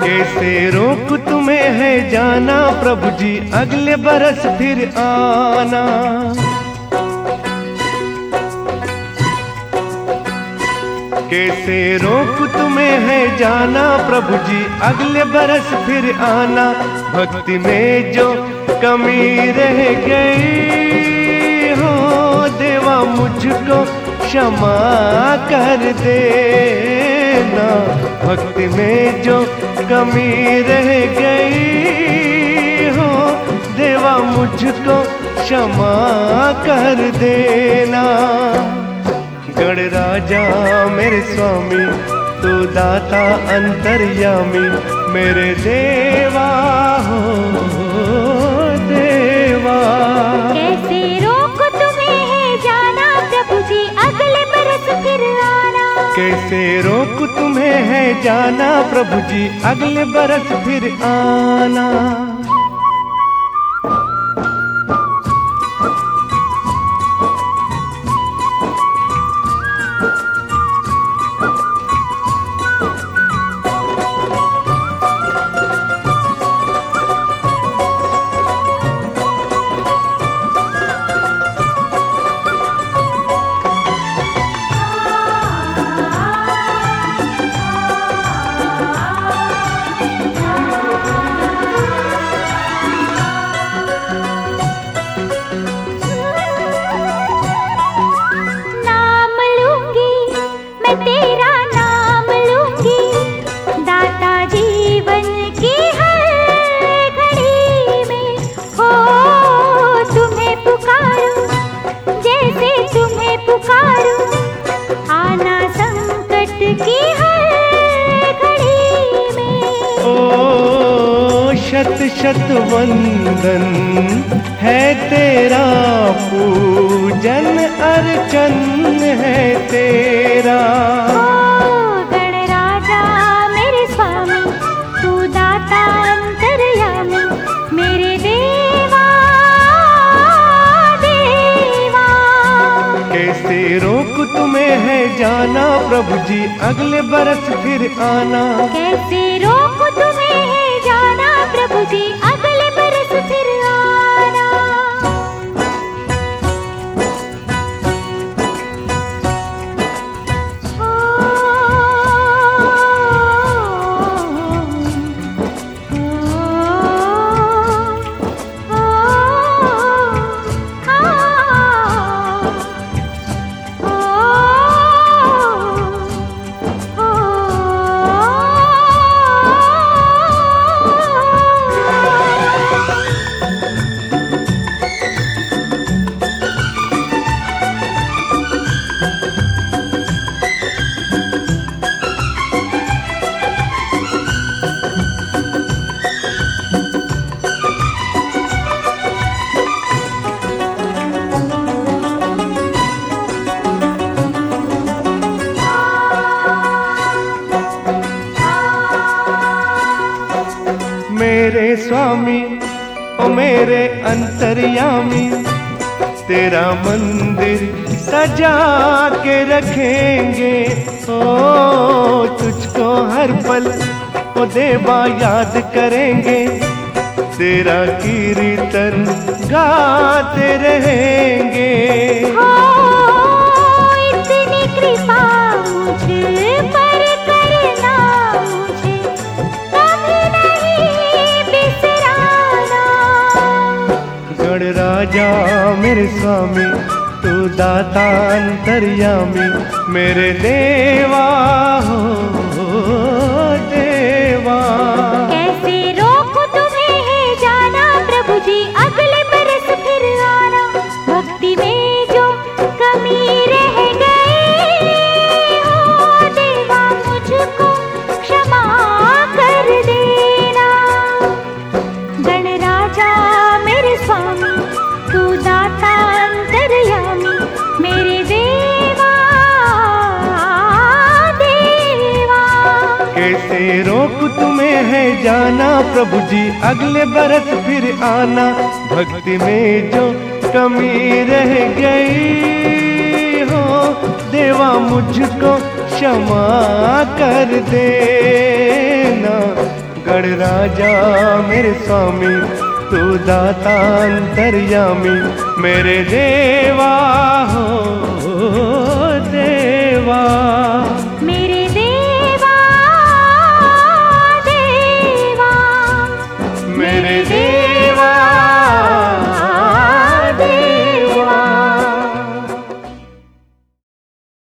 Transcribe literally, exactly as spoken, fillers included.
कैसे रोक तुम्हें है जाना प्रभु जी अगले बरस फिर आना। कैसे रोक तुम्हें है जाना प्रभु जी अगले बरस फिर आना। भक्ति में जो कमी रह गई हो देवा मुझको क्षमा कर देना। भक्ति में जो कमी रह गई हो देवा मुझको क्षमा कर देना। गणराजा मेरे स्वामी तू दाता अंतर्यामी मेरे देवा हो देवा। कैसे रोक तुम्हें है जाना प्रभु जी अगले बरस फिर आना। कैसे रोक तुम्हें है जाना प्रभु जी अगले बरस फिर आना। शत शत वंदन है तेरा पूजन अर्चन है तेरा। गणराजा मेरे स्वामी तू दाता अंतर्यामी मेरे देवा देवा। कैसे रोक तुम्हें है जाना प्रभु जी अगले बरस फिर आना। कैसे रोक तुम्हें है जाना प्रभु जी अगले बरस फिर आना। ओ, ओ, ओ, ओ, मेरे स्वामी ओ मेरे अंतर्यामी तेरा मंदिर सजा के रखेंगे। ओ तुझको हर पल ओ देवा याद करेंगे तेरा कीर्तन गाते रहेंगे। हो इतनी कृपा मुझ पर करना मुझे कभी नहीं बिसराना। गणराजा मेरे स्वामी तू दाता अंतर्यामी मेरे देवा हो देवा। कैसे रोक तुम्हें है जाना प्रभु जी अगले बरस फिर आना। भक्ति में जो कमी रह गई हो देवा मुझको क्षमा कर देना। गणराजा मेरे स्वामी तू दाता अंतर्यामी मेरे देवा देवा। कैसे रोक तुम्हें है जाना प्रभु जी अगले बरस फिर आना। भक्ति में जो कमी रह गई हो देवा मुझको क्षमा कर देना। गढ़ राजा मेरे स्वामी, तू दाता अंतर्यामी, मेरे देवा हो देवा।